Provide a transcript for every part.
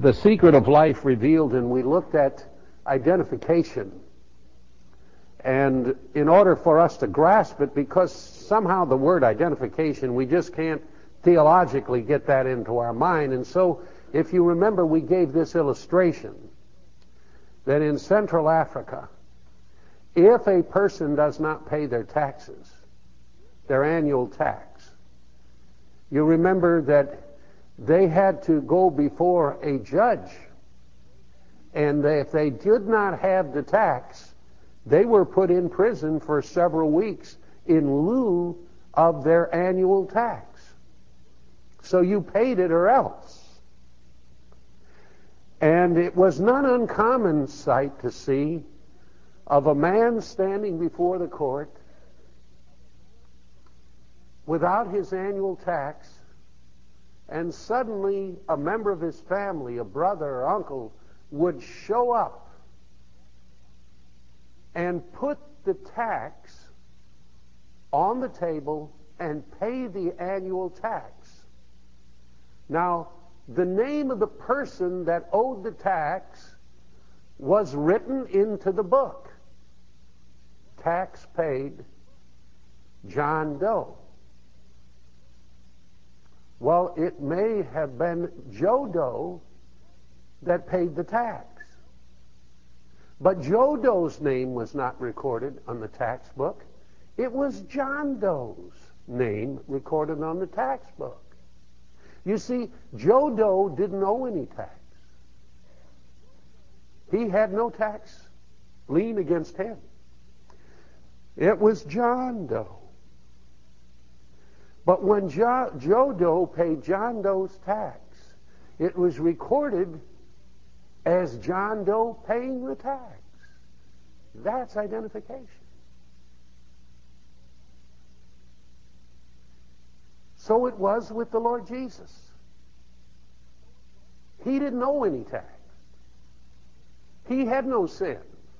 The Secret of Life Revealed, and we looked at identification. And in order for us to grasp it, because somehow the word identification, we just can't theologically get that into our mind. And so, if you remember, we gave this illustration that in Central Africa, if a person does not pay their taxes, their annual tax, you remember that they had to go before a judge, and if they did not have the tax, they were put in prison for several weeks in lieu of their annual tax. So you paid it or else. And it was not an uncommon sight to see of a man standing before the court without his annual tax, and suddenly a member of his family, a brother or uncle, would show up and put the tax on the table and pay the annual tax. Now, the name of the person that owed the tax was written into the book. Tax paid, John Doe. Well, it may have been Joe Doe that paid the tax. But Joe Doe's name was not recorded on the tax book. It was John Doe's name recorded on the tax book. You see, Joe Doe didn't owe any tax. He had no tax lien against him. It was John Doe. But when Joe Doe paid John Doe's tax, it was recorded as John Doe paying the tax. That's identification. So it was with the Lord Jesus. He didn't owe any tax. He had no sin.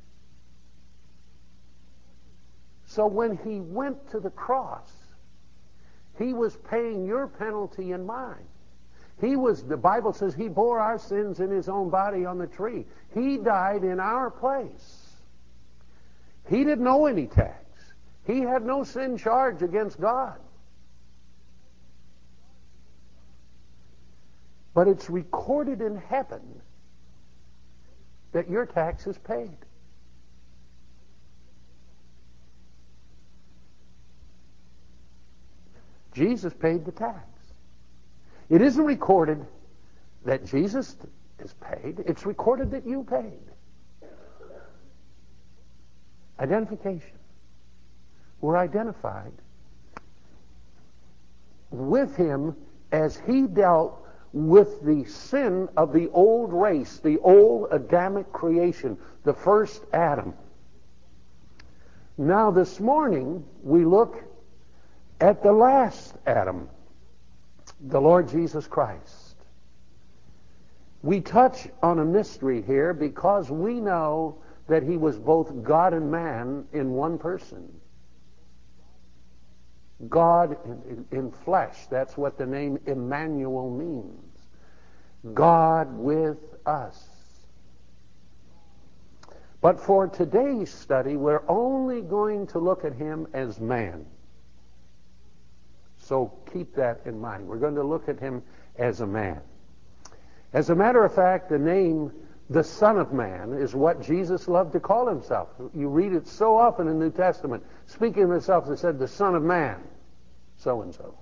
So when he went to the cross, he was paying your penalty and mine. The Bible says he bore our sins in his own body on the tree. He died in our place. He didn't owe any tax. He had no sin charge against God. But it's recorded in heaven that your tax is paid. Jesus paid the tax. It isn't recorded that Jesus is paid. It's recorded that you paid. Identification. We're identified with him as he dealt with the sin of the old race, the old Adamic creation, the first Adam. Now this morning we look at the last Adam, the Lord Jesus Christ. We touch on a mystery here because we know that he was both God and man in one person. God in flesh. That's what the name Emmanuel means. God with us. But for today's study, we're only going to look at him as man. So keep that in mind. We're going to look at him as a man. As a matter of fact, the name, the Son of Man, is what Jesus loved to call himself. You read it so often in the New Testament. Speaking of himself, he said, the Son of Man, so-and-so.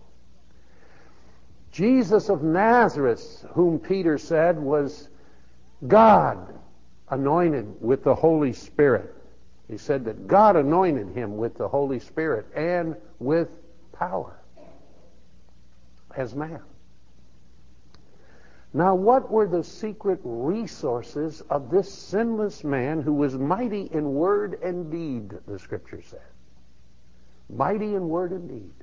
Jesus of Nazareth, whom Peter said was God anointed with the Holy Spirit. He said that God anointed him with the Holy Spirit and with power as man. Now, what were the secret resources of this sinless man who was mighty in word and deed, the Scripture said? Mighty in word and deed.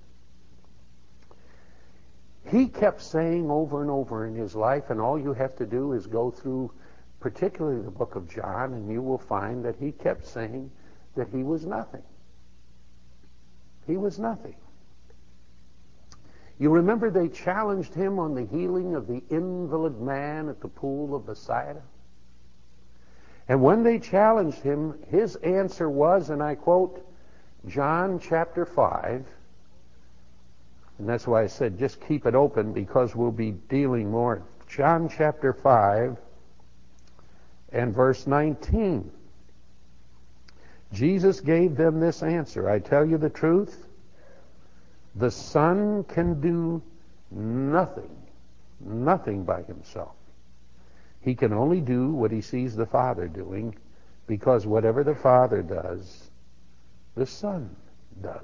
He kept saying over and over in his life, and all you have to do is go through particularly the book of John, and you will find that he kept saying that he was nothing. He was nothing. You remember they challenged him on the healing of the invalid man at the pool of Bethsaida? And when they challenged him, his answer was, and I quote, John chapter 5, and that's why I said just keep it open because we'll be dealing more. John chapter 5 and verse 19. Jesus gave them this answer. I tell you the truth, the Son can do nothing by himself. He can only do what he sees the Father doing, because whatever the Father does, the Son does.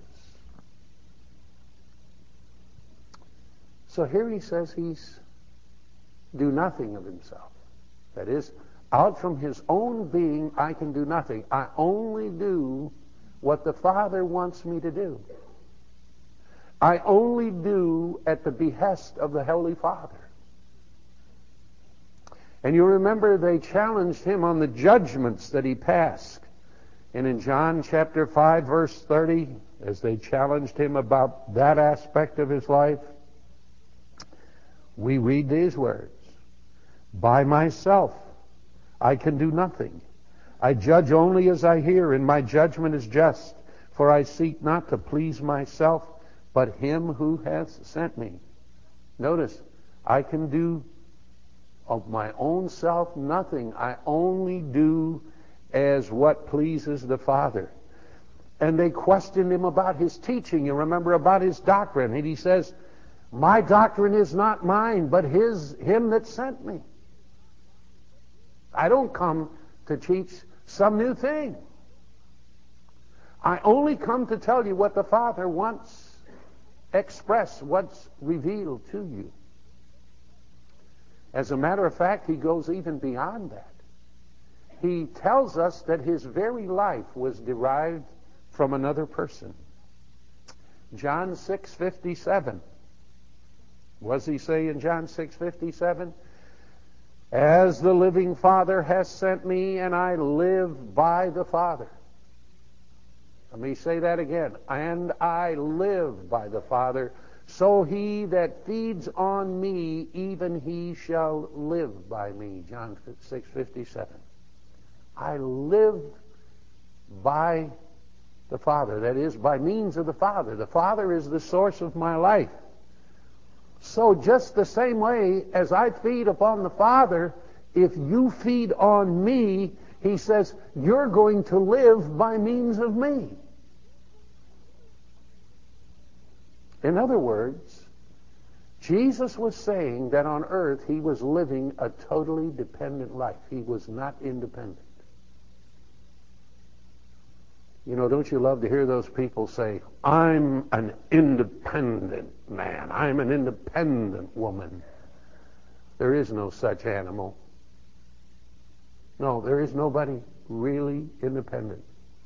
So here he says he's do nothing of himself. That is, out from his own being, I can do nothing. I only do what the Father wants me to do. I only do at the behest of the Holy Father. And you remember they challenged him on the judgments that he passed. And in John chapter 5, verse 30, as they challenged him about that aspect of his life, we read these words, by myself I can do nothing. I judge only as I hear, and my judgment is just, for I seek not to please myself, but him who hath sent me. Notice, I can do of my own self nothing. I only do as what pleases the Father. And they questioned him about his teaching. You remember about his doctrine. And he says, my doctrine is not mine, but him that sent me. I don't come to teach some new thing. I only come to tell you what the Father wants expressed, what's revealed to you. As a matter of fact, he goes even beyond that. He tells us that his very life was derived from another person. John 6:57. What does he say in John 6:57? As the living Father has sent me, and I live by the Father. Let me say that again. And I live by the Father. So he that feeds on me, even he shall live by me. John 6:57. I live by the Father. That is, by means of the Father. The Father is the source of my life. So just the same way as I feed upon the Father, if you feed on me, he says, you're going to live by means of me. In other words, Jesus was saying that on earth he was living a totally dependent life. He was not independent. You know, don't you love to hear those people say, I'm an independent man. I'm an independent woman. There is no such animal. No, there is nobody really independent.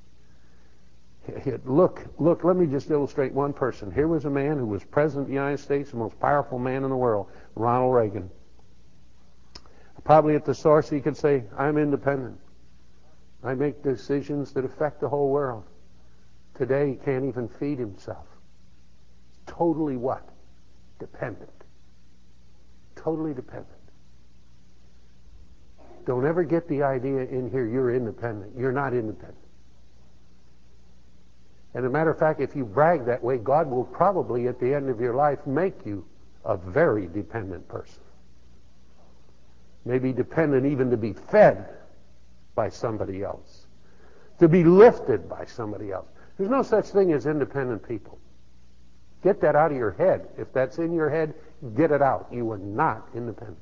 Look, let me just illustrate one person. Here was a man who was president of the United States, the most powerful man in the world, Ronald Reagan. Probably at the source he could say, I'm independent. I make decisions that affect the whole world. Today he can't even feed himself. Totally what? Dependent. Totally dependent. Don't ever get the idea in here you're independent. You're not independent. And as a matter of fact, if you brag that way, God will probably at the end of your life make you a very dependent person. Maybe dependent even to be fed by somebody else, to be lifted by somebody else. There's no such thing as independent people. Get that out of your head. If that's in your head, get it out. You are not independent.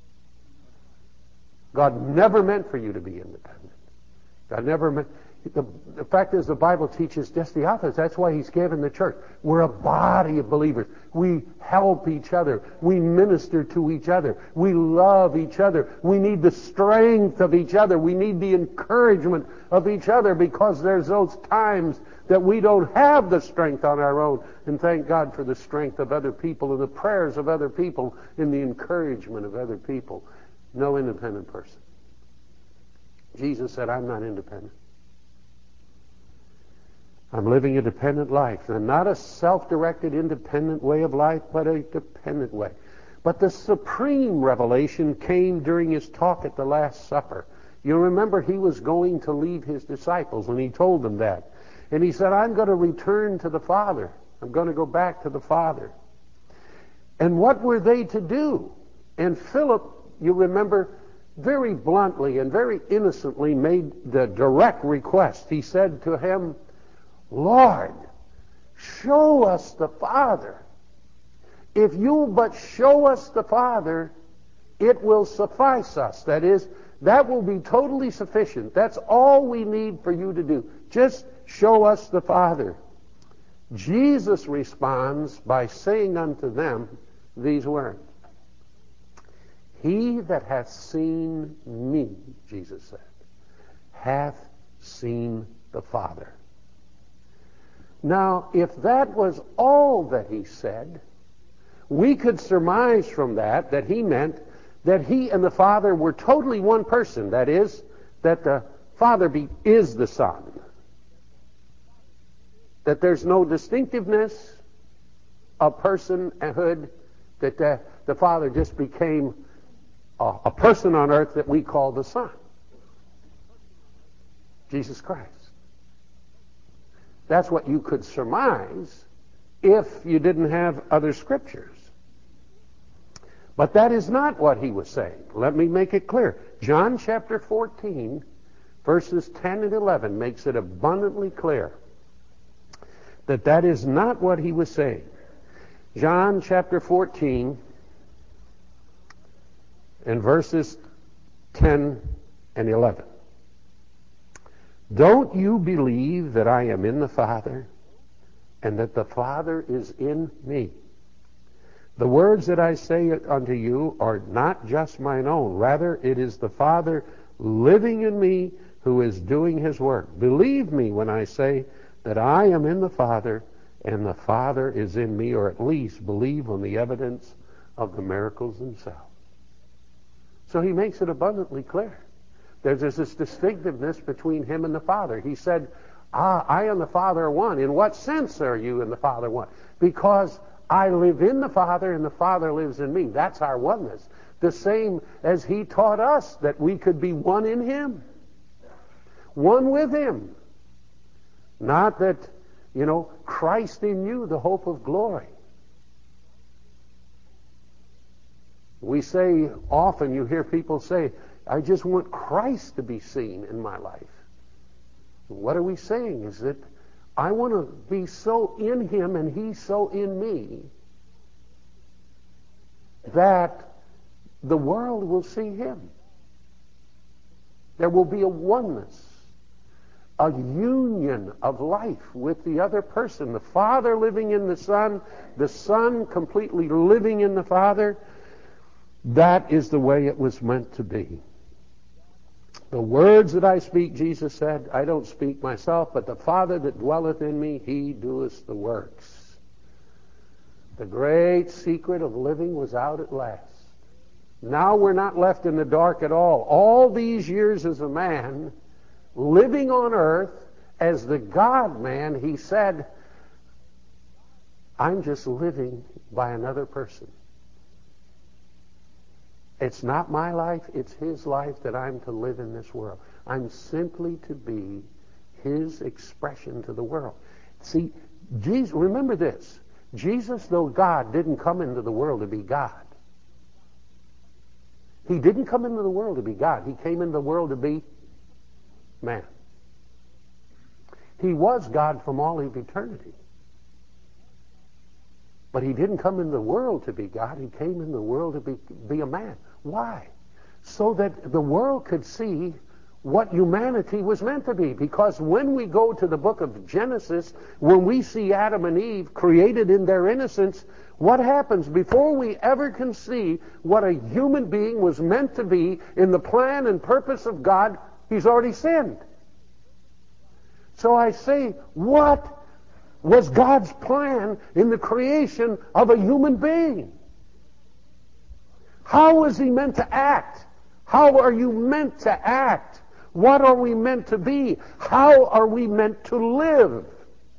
God never meant for you to be independent. God never meant... The fact is, the Bible teaches just the opposite. That's why he's given the church. We're a body of believers. We help each other. We minister to each other. We love each other. We need the strength of each other. We need the encouragement of each other, because there's those times that we don't have the strength on our own. And thank God for the strength of other people and the prayers of other people and the encouragement of other people. No independent person. Jesus said, I'm not independent. I'm living a dependent life. And not a self-directed, independent way of life, but a dependent way. But the supreme revelation came during his talk at the Last Supper. You remember he was going to leave his disciples, and he told them that. And he said, I'm going to return to the Father. I'm going to go back to the Father. And what were they to do? And Philip, you remember, very bluntly and very innocently made the direct request. He said to him, Lord, show us the Father. If you but show us the Father, it will suffice us. That is, that will be totally sufficient. That's all we need for you to do. Just show us the Father. Jesus responds by saying unto them these words. He that hath seen me, Jesus said, hath seen the Father. Now, if that was all that he said, we could surmise from that he meant that he and the Father were totally one person. That is, that the Father is the Son. That there's no distinctiveness of personhood, that the Father just became a person on earth that we call the Son. Jesus Christ. That's what you could surmise if you didn't have other scriptures. But that is not what he was saying. Let me make it clear. John chapter 14, verses 10 and 11 makes it abundantly clear that that is not what he was saying. John chapter 14 and verses 10 and 11. Don't you believe that I am in the Father and that the Father is in me? The words that I say unto you are not just mine own. Rather, it is the Father living in me who is doing his work. Believe me when I say that I am in the Father and the Father is in me, or at least believe on the evidence of the miracles themselves. So he makes it abundantly clear. There's this distinctiveness between him and the Father. He said, I and the Father are one. In what sense are you and the Father one? Because I live in the Father and the Father lives in me. That's our oneness. The same as he taught us that we could be one in him. One with him. Not that, Christ in you, the hope of glory. We say, often you hear people say, I just want Christ to be seen in my life. What are we saying? Is that I want to be so in him and he's so in me that the world will see him. There will be a oneness, a union of life with the other person. The Father living in the Son completely living in the Father. That is the way it was meant to be. The words that I speak, Jesus said, I don't speak myself, but the Father that dwelleth in me, he doeth the works. The great secret of living was out at last. Now we're not left in the dark at all. All these years as a man, living on earth as the God-man, he said, I'm just living by another person. It's not my life, it's his life that I'm to live in this world. I'm simply to be his expression to the world. See, Jesus, remember this. Jesus, though God, didn't come into the world to be God. He didn't come into the world to be God. He came into the world to be man. He was God from all of eternity. But he didn't come into the world to be God. He came into the world to be a man. Why? So that the world could see what humanity was meant to be. Because when we go to the book of Genesis, when we see Adam and Eve created in their innocence, what happens? Before we ever can see what a human being was meant to be in the plan and purpose of God, he's already sinned. So I say, what was God's plan in the creation of a human being? How is he meant to act? How are you meant to act? What are we meant to be? How are we meant to live?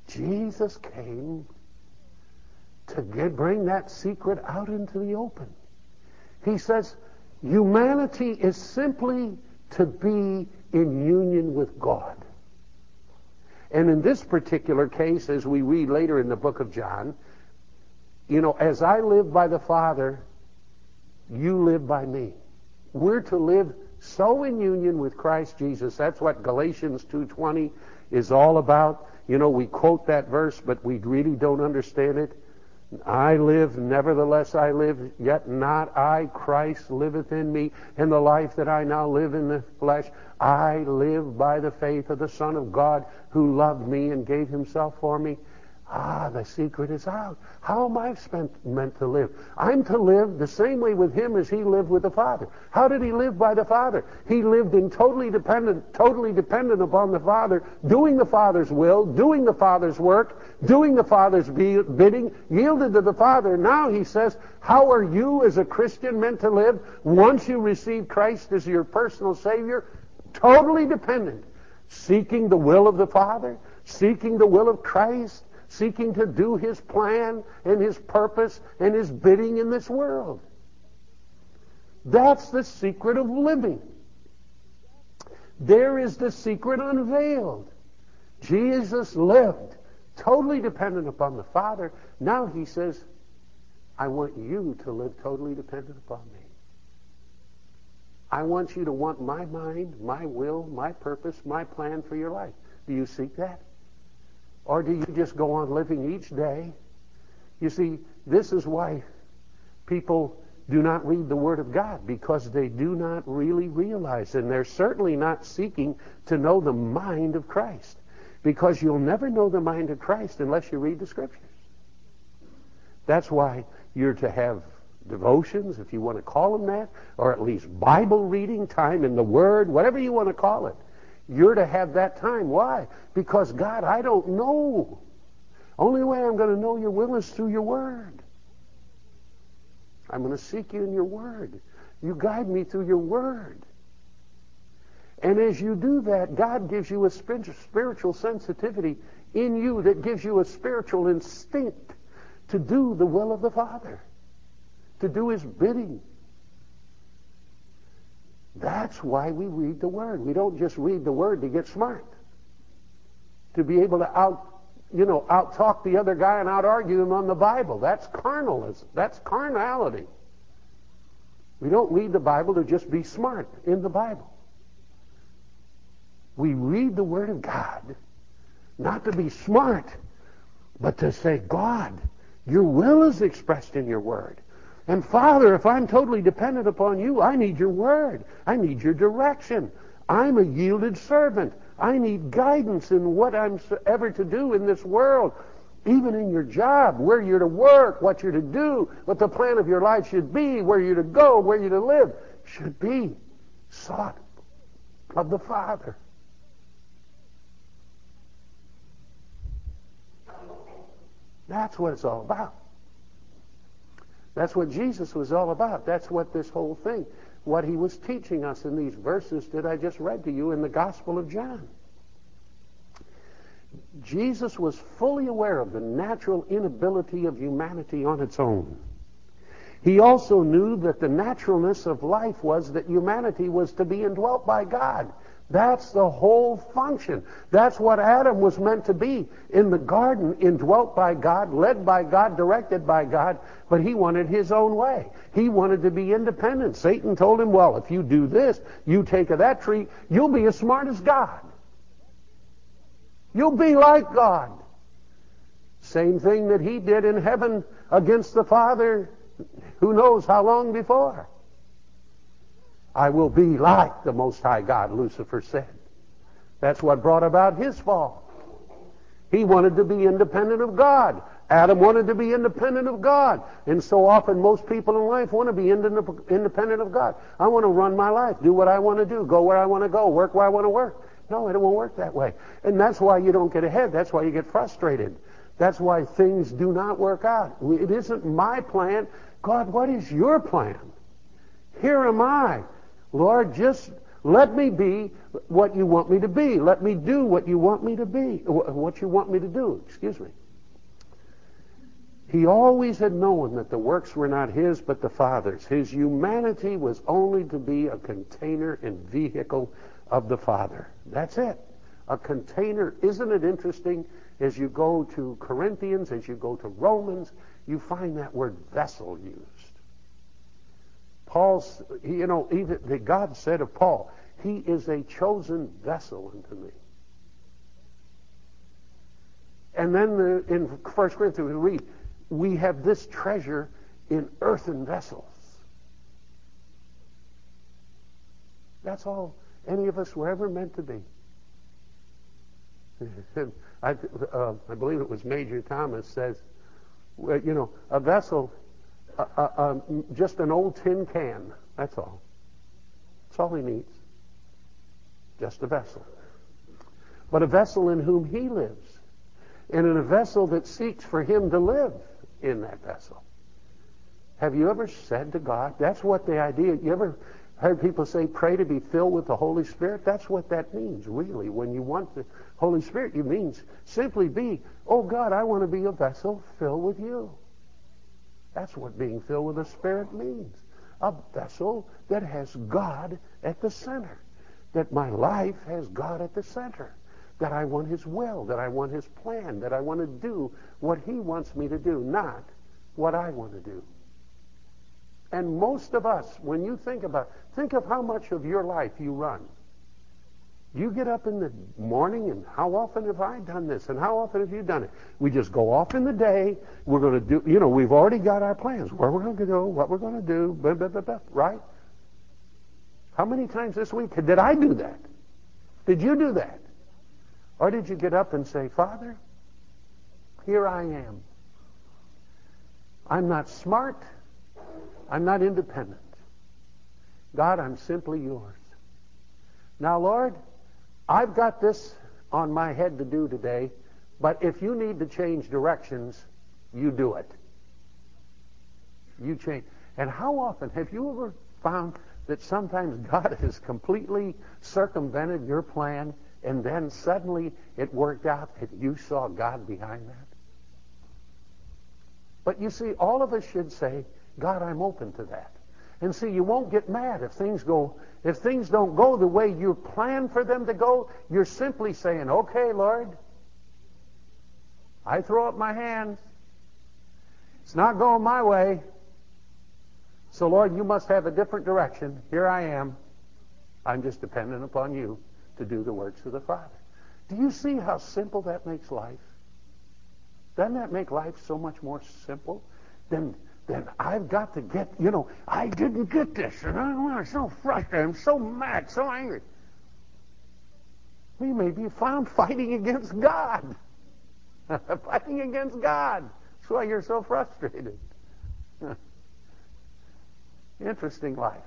Jesus came to bring that secret out into the open. He says, humanity is simply to be in union with God. And in this particular case, as we read later in the book of John, as I live by the Father, you live by me. We're to live so in union with Christ Jesus. That's what Galatians 2:20 is all about. We quote that verse, but we really don't understand it. I live, nevertheless I live, yet not I, Christ liveth in me, and the life that I now live in the flesh, I live by the faith of the Son of God who loved me and gave himself for me. The secret is out. How am I meant to live? I'm to live the same way with him as he lived with the Father. How did he live by the Father? He lived in totally dependent upon the Father, doing the Father's will, doing the Father's work, doing the Father's bidding, yielded to the Father. Now he says, how are you as a Christian meant to live once you receive Christ as your personal Savior? Totally dependent. Seeking the will of the Father, seeking the will of Christ, seeking to do his plan and his purpose and his bidding in this world. That's the secret of living. There is the secret unveiled. Jesus lived totally dependent upon the Father. Now he says, I want you to live totally dependent upon me. I want you to want my mind, my will, my purpose, my plan for your life. Do you seek that? Or do you just go on living each day? You see, this is why people do not read the Word of God, because they do not really realize, and they're certainly not seeking to know the mind of Christ, because you'll never know the mind of Christ unless you read the Scriptures. That's why you're to have devotions, if you want to call them that, or at least Bible reading time in the Word, whatever you want to call it. You're to have that time. Why? Because, God, I don't know. Only way I'm going to know your will is through your Word. I'm going to seek you in your Word. You guide me through your Word. And as you do that, God gives you a spiritual sensitivity in you that gives you a spiritual instinct to do the will of the Father, to do his bidding. That's why we read the Word. We don't just read the Word to get smart, to be able to out-talk the other guy and out-argue him on the Bible. That's carnalism. That's carnality. We don't read the Bible to just be smart in the Bible. We read the Word of God not to be smart, but to say, God, your will is expressed in your Word. And Father, if I'm totally dependent upon you, I need your Word. I need your direction. I'm a yielded servant. I need guidance in what I'm ever to do in this world, even in your job, where you're to work, what you're to do, what the plan of your life should be, where you're to go, where you're to live, should be sought of the Father. That's what it's all about. That's what Jesus was all about. That's what this whole thing, what he was teaching us in these verses that I just read to you in the Gospel of John. Jesus was fully aware of the natural inability of humanity on its own. He also knew that the naturalness of life was that humanity was to be indwelt by God. That's the whole function. That's what Adam was meant to be in the garden, indwelt by God, led by God, directed by God, but he wanted his own way. He wanted to be independent. Satan told him, well, if you do this, you take of that tree, you'll be as smart as God. You'll be like God. Same thing that he did in heaven against the Father, who knows how long before. I will be like the Most High God, Lucifer said. That's what brought about his fall. He wanted to be independent of God. Adam wanted to be independent of God. And so often most people in life want to be independent of God. I want to run my life, do what I want to do, go where I want to go, work where I want to work. No, it won't work that way. And that's why you don't get ahead. That's why you get frustrated. That's why things do not work out. It isn't my plan. God, what is your plan? Here am I. Lord, just Let me be what you want me to be. Let me do what you want me to be, what you want me to do, excuse me. He always had known that the works were not his, but the Father's. His humanity was only to be a container and vehicle of the Father. That's it. A container. Isn't it interesting? As you go to Corinthians, as you go to Romans, you find that word vessel used. Paul's, even God said of Paul, he is a chosen vessel unto me. And then in 1 Corinthians we read, we have this treasure in earthen vessels. That's all any of us were ever meant to be. I believe it was Major Thomas says, a vessel, just an old tin can. That's all. That's all he needs. Just a vessel. But a vessel in whom he lives. And in a vessel that seeks for him to live in that vessel. Have you ever said to God, that's what the idea, you ever heard people say, pray to be filled with the Holy Spirit? That's what that means, really. When you want the Holy Spirit, you means simply be, oh God, I want to be a vessel filled with you. That's what being filled with the Spirit means. A vessel that has God at the center. That my life has God at the center. That I want his will, that I want his plan, that I want to do what he wants me to do, not what I want to do. And most of us, when you think of how much of your life you run. You get up in the morning, and how often have I done this, and how often have you done it? We just go off in the day, we're going to do, we've already got our plans, where we're going to go, what we're going to do, blah, blah, blah, blah, right? How many times this week did I do that? Did you do that? Or did you get up and say, Father, here I am. I'm not smart. I'm not independent. God, I'm simply yours. Now, Lord, I've got this on my head to do today, but if you need to change directions, you do it. You change. And how often have you ever found that sometimes God has completely circumvented your plan, and then suddenly it worked out that you saw God behind that? But you see, all of us should say, God, I'm open to that. And see, you won't get mad if things don't go the way you planned for them to go. You're simply saying, okay, Lord, I throw up my hands. It's not going my way. So, Lord, you must have a different direction. Here I am. I'm just dependent upon you to do the works of the Father. Do you see how simple that makes life? Doesn't that make life so much more simple? Then I've got to get, I didn't get this, and I'm so frustrated, I'm so mad, so angry. We may be found fighting against God. Fighting against God. That's why you're so frustrated. Interesting life.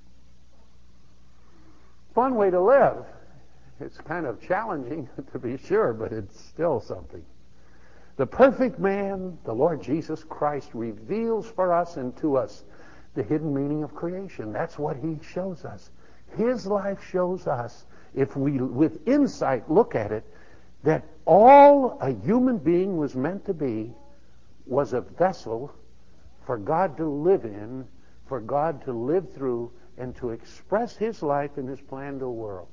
Fun way to live. It's kind of challenging, to be sure, but it's still something. The perfect man, the Lord Jesus Christ, reveals for us and to us the hidden meaning of creation. That's what he shows us. His life shows us, if we, with insight, look at it, that all a human being was meant to be was a vessel for God to live in, for God to live through, and to express his life and his plan to the world.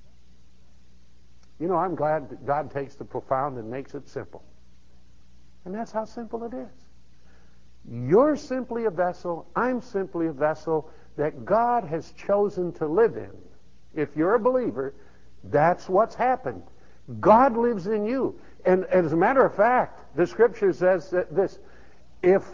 I'm glad that God takes the profound and makes it simple. And that's how simple it is. You're simply a vessel. I'm simply a vessel that God has chosen to live in. If you're a believer, that's what's happened. God lives in you. And as a matter of fact, the Scripture says that this, if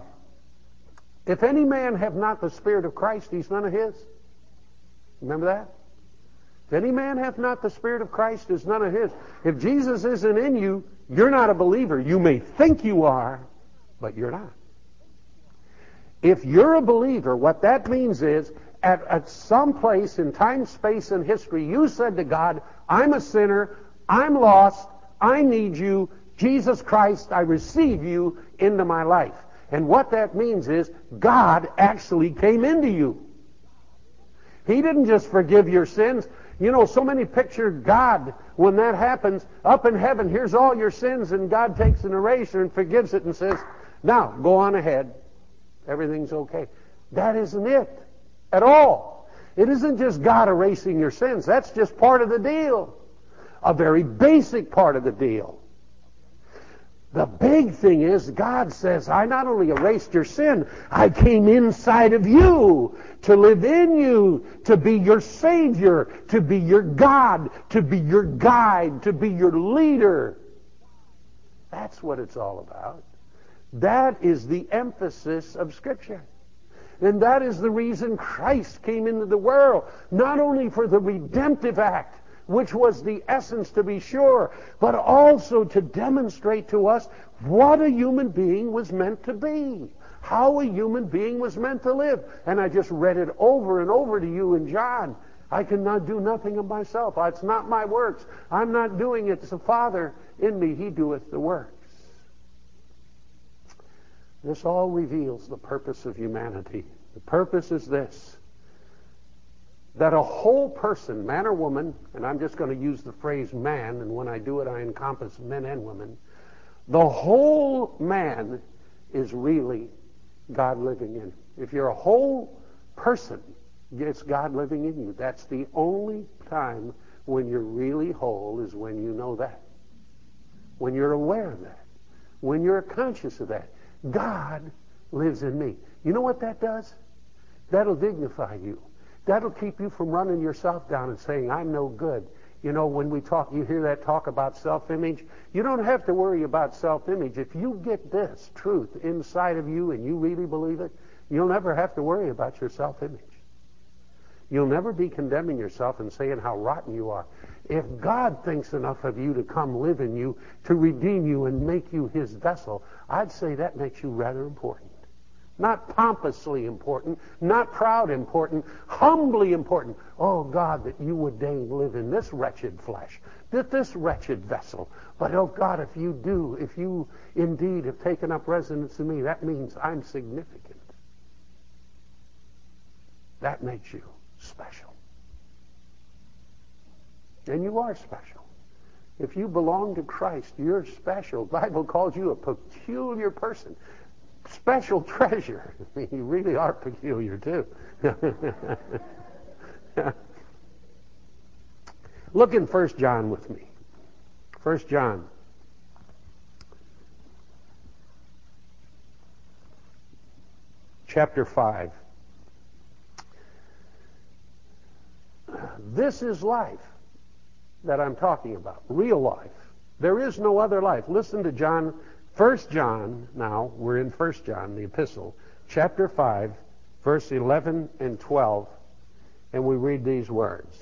any man have not the Spirit of Christ, he's none of his. Remember that? If any man hath not the Spirit of Christ, is none of his. If Jesus isn't in you, you're not a believer. You may think you are, but you're not. If you're a believer, what that means is, at some place in time, space, and history, you said to God, I'm a sinner, I'm lost, I need you, Jesus Christ, I receive you into my life. And what that means is, God actually came into you. He didn't just forgive your sins. You know, so many picture God, when that happens, up in heaven, here's all your sins, and God takes an eraser and forgives it and says, now, go on ahead. Everything's okay. That isn't it at all. It isn't just God erasing your sins. That's just part of the deal. A very basic part of the deal. The big thing is God says, I not only erased your sin, I came inside of you to live in you, to be your Savior, to be your God, to be your guide, to be your leader. That's what it's all about. That is the emphasis of Scripture. And that is the reason Christ came into the world, not only for the redemptive act, which was the essence to be sure, but also to demonstrate to us what a human being was meant to be, how a human being was meant to live. And I just read it over and over to you in John. I cannot do nothing of myself. It's not my works. I'm not doing it. It's the Father in me. He doeth the works. This all reveals the purpose of humanity. The purpose is this: that a whole person, man or woman, and I'm just going to use the phrase man, and when I do it I encompass men and women, the whole man is really God living in. If you're a whole person, it's God living in you. That's the only time when you're really whole, is when you know that. When you're aware of that. When you're conscious of that. God lives in me. You know what that does? That'll dignify you. That'll keep you from running yourself down and saying, I'm no good. You know, when we talk, you hear that talk about self-image. You don't have to worry about self-image. If you get this truth inside of you and you really believe it, you'll never have to worry about your self-image. You'll never be condemning yourself and saying how rotten you are. If God thinks enough of you to come live in you, to redeem you and make you His vessel, I'd say that makes you rather important. Not pompously important, not proud important, humbly important. Oh God, that you would deign live in this wretched flesh, this wretched vessel. But oh God, if you do, if you indeed have taken up residence in me, that means I'm significant. That makes you special. And you are special. If you belong to Christ, you're special. The Bible calls you a peculiar person. Special treasure. I mean, you really are peculiar, too. Look in 1 John with me. 1 John. Chapter 5. This is life that I'm talking about. Real life. There is no other life. Listen to John. 1 John, now, we're in 1 John, the epistle, chapter 5, verse 11 and 12, and we read these words.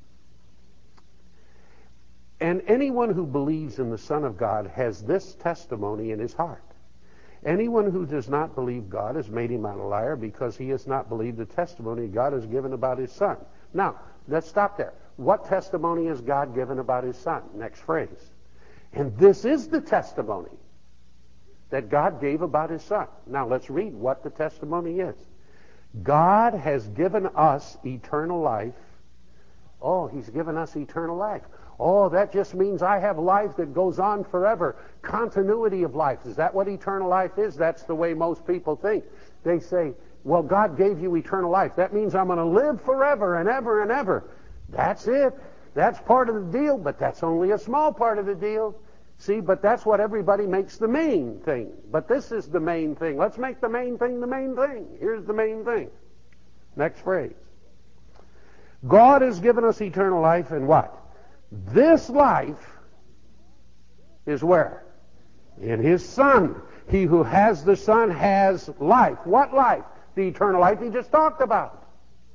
And anyone who believes in the Son of God has this testimony in his heart. Anyone who does not believe God has made him out a liar, because he has not believed the testimony God has given about His Son. Now, let's stop there. What testimony has God given about His Son? Next phrase. And this is the testimony that God gave about His Son. Now let's read what the testimony is. God has given us eternal life. Oh, He's given us eternal life. Oh, that just means I have life that goes on forever. Continuity of life. Is that what eternal life is? That's the way most people think. They say, well, God gave you eternal life. That means I'm going to live forever and ever and ever. That's it. That's part of the deal, but that's only a small part of the deal. See, but that's what everybody makes the main thing. But this is the main thing. Let's make the main thing the main thing. Here's the main thing. Next phrase. God has given us eternal life, and what? This life is where? In His Son. He who has the Son has life. What life? The eternal life He just talked about.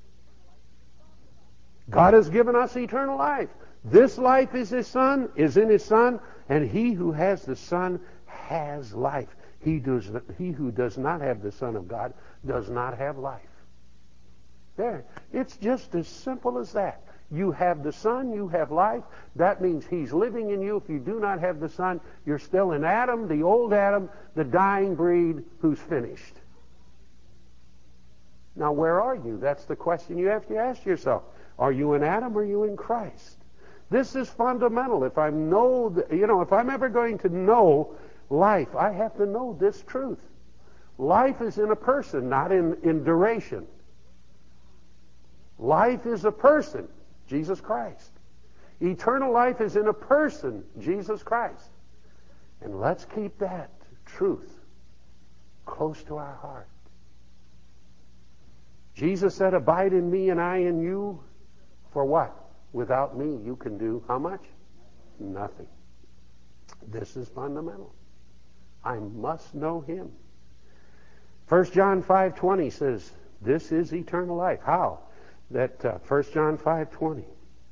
God has given us eternal life. This life is His Son, is in His Son, and he who has the Son has life. He who does not have the Son of God does not have life. There. It's just as simple as that. You have the Son, you have life. That means He's living in you. If you do not have the Son, you're still in Adam, the old Adam, the dying breed who's finished. Now, where are you? That's the question you have to ask yourself. Are you in Adam or are you in Christ? This is fundamental. If I'm ever going to know life, I have to know this truth. Life is in a person, not in duration. Life is a person, Jesus Christ. Eternal life is in a person, Jesus Christ. And let's keep that truth close to our heart. Jesus said, abide in me and I in you. For what? Without me, you can do how much? Nothing. This is fundamental. I must know him. 1 John 5:20 says, this is eternal life. How? That 1 John 5:20.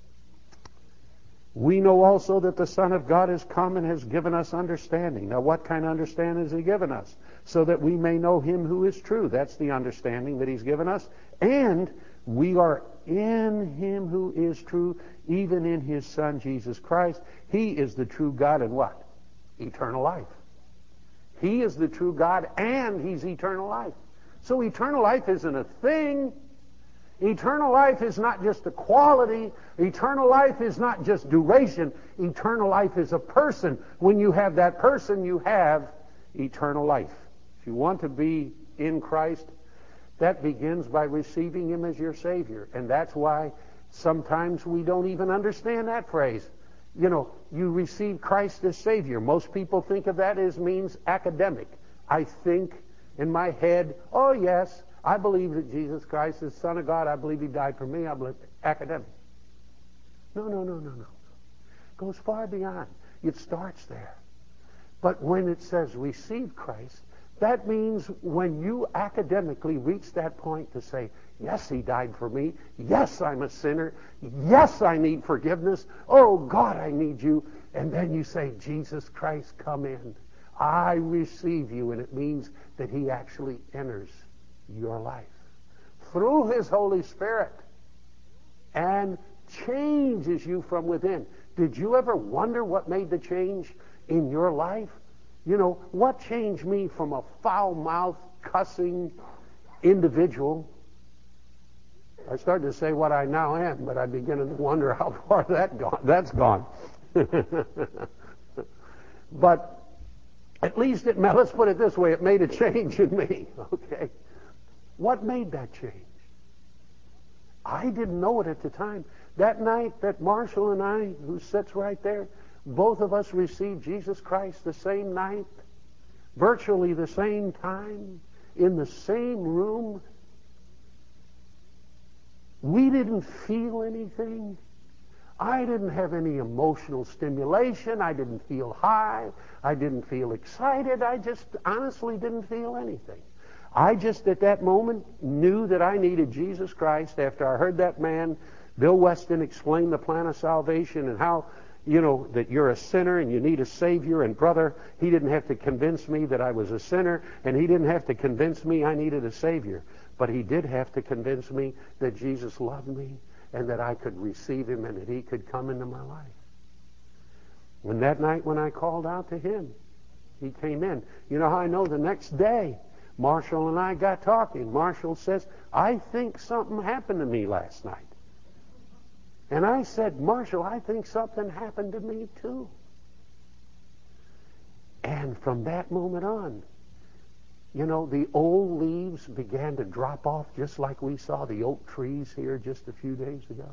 We know also that the Son of God has come and has given us understanding. Now, what kind of understanding has he given us? So that we may know him who is true. That's the understanding that he's given us. And we are in him who is true, even in his Son, Jesus Christ. He is the true God and what? Eternal life. He is the true God and he's eternal life. So eternal life isn't a thing. Eternal life is not just a quality. Eternal life is not just duration. Eternal life is a person. When you have that person, you have eternal life. If you want to be in Christ, that begins by receiving him as your Savior. And that's why sometimes we don't even understand that phrase. You receive Christ as Savior. Most people think of that as means academic. I think in my head, oh yes, I believe that Jesus Christ is the Son of God. I believe he died for me. I believe academic. No. It goes far beyond. It starts there. But when it says receive Christ, that means when you academically reach that point to say, yes, he died for me. Yes, I'm a sinner. Yes, I need forgiveness. Oh, God, I need you. And then you say, Jesus Christ, come in. I receive you. And it means that he actually enters your life through his Holy Spirit and changes you from within. Did you ever wonder what made the change in your life? What changed me from a foul-mouthed, cussing individual? I started to say what I now am, but I begin to wonder how far that's gone. But at least let's put it this way, it made a change in me. Okay? What made that change? I didn't know it at the time. That night that Marshall and I, who sits right there, both of us received Jesus Christ the same night, virtually the same time, in the same room. We didn't feel anything. I didn't have any emotional stimulation. I didn't feel high. I didn't feel excited. I just honestly didn't feel anything. I just at that moment knew that I needed Jesus Christ after I heard that man, Bill Weston, explain the plan of salvation and how, that you're a sinner and you need a Savior. And brother, he didn't have to convince me that I was a sinner, and he didn't have to convince me I needed a Savior. But he did have to convince me that Jesus loved me and that I could receive him and that he could come into my life. When that night when I called out to him, he came in. You know how I know? The next day, Marshall and I got talking. Marshall says, I think something happened to me last night. And I said, Marshall, I think something happened to me too. And from that moment on, the old leaves began to drop off just like we saw the oak trees here just a few days ago.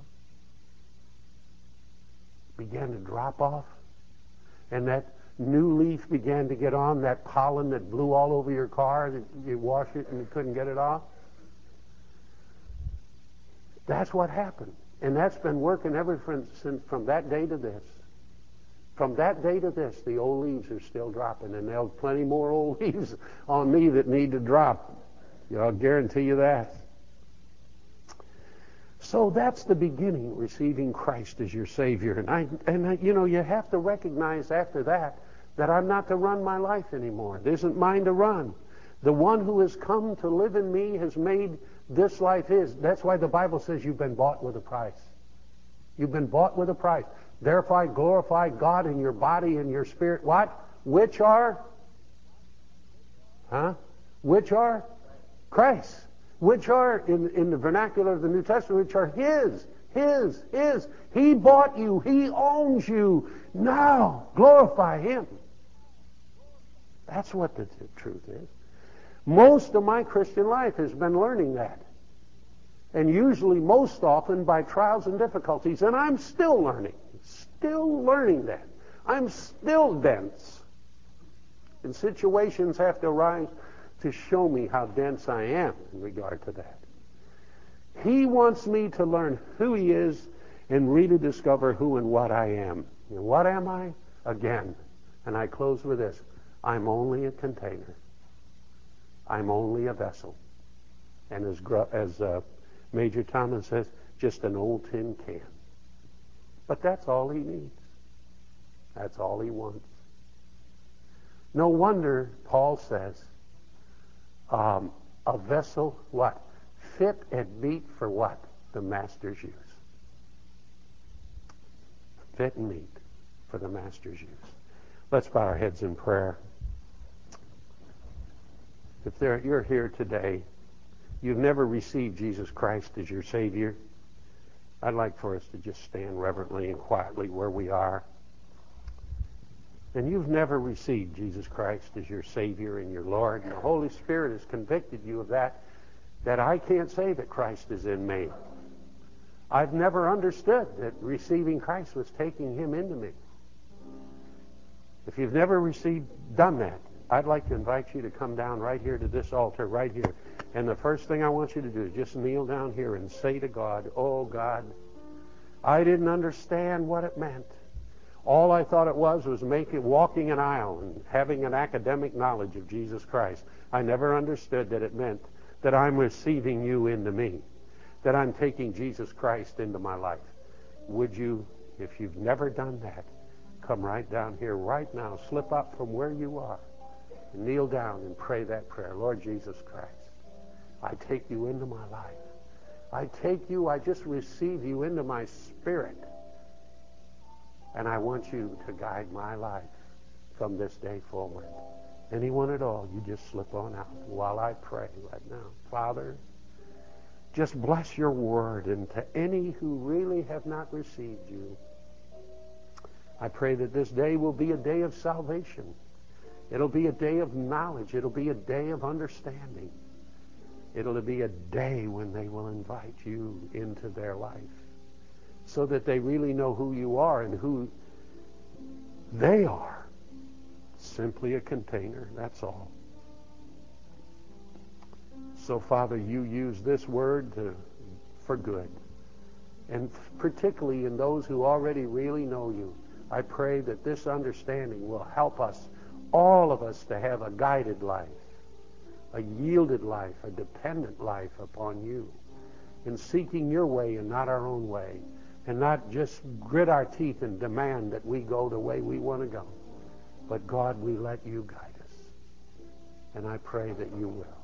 Began to drop off. And that new leaf began to get on, that pollen that blew all over your car, that you wash it and you couldn't get it off. That's what happened. And that's been working ever since from that day to this. From that day to this, the old leaves are still dropping, and there'll plenty more old leaves on me that need to drop. I'll guarantee you that. So that's the beginning, receiving Christ as your Savior. And you have to recognize after that I'm not to run my life anymore. It isn't mine to run. The one who has come to live in me has made this life his. That's why the Bible says you've been bought with a price. You've been bought with a price. Therefore, I glorify God in your body and your spirit. What? Which are? Which are? Christ. which are, in the vernacular of the New Testament, which are His. His. He bought you. He owns you. Now, glorify Him. That's what the truth is. Most of my Christian life has been learning that. And usually, most often, by trials and difficulties. And I'm still learning. Still learning that. I'm still dense. And situations have to arise to show me how dense I am in regard to that. He wants me to learn who He is and really discover who and what I am. And what am I? Again, and I close with this. I'm only a container. I'm only a vessel. And as Major Thomas says, just an old tin can. But that's all he needs. That's all he wants. No wonder Paul says, a vessel, what? Fit and meet for what? The master's use. Fit and meet for the master's use. Let's bow our heads in prayer. If you're here today, you've never received Jesus Christ as your Savior, I'd like for us to just stand reverently and quietly where we are. And you've never received Jesus Christ as your Savior and your Lord, and the Holy Spirit has convicted you of that I can't say that Christ is in me. I've never understood that receiving Christ was taking Him into me. If you've never done that, I'd like to invite you to come down right here to this altar, right here. And the first thing I want you to do is just kneel down here and say to God, oh God, I didn't understand what it meant. All I thought it was walking an aisle and having an academic knowledge of Jesus Christ. I never understood that it meant that I'm receiving you into me, that I'm taking Jesus Christ into my life. Would you, if you've never done that, come right down here right now, slip up from where you are, and kneel down and pray that prayer. Lord Jesus Christ, I take you into my life. I just receive you into my spirit. And I want you to guide my life from this day forward. Anyone at all, you just slip on out while I pray right now. Father, just bless your word, and to any who really have not received you, I pray that this day will be a day of salvation. It'll be a day of knowledge. It'll be a day of understanding. It'll be a day when they will invite you into their life so that they really know who you are and who they are. Simply a container, that's all. So, Father, you use this word for good. And particularly in those who already really know you, I pray that this understanding will help us, all of us, to have a guided life, a yielded life, a dependent life upon you, in seeking your way and not our own way, and not just grit our teeth and demand that we go the way we want to go. But God, we let you guide us. And I pray that you will.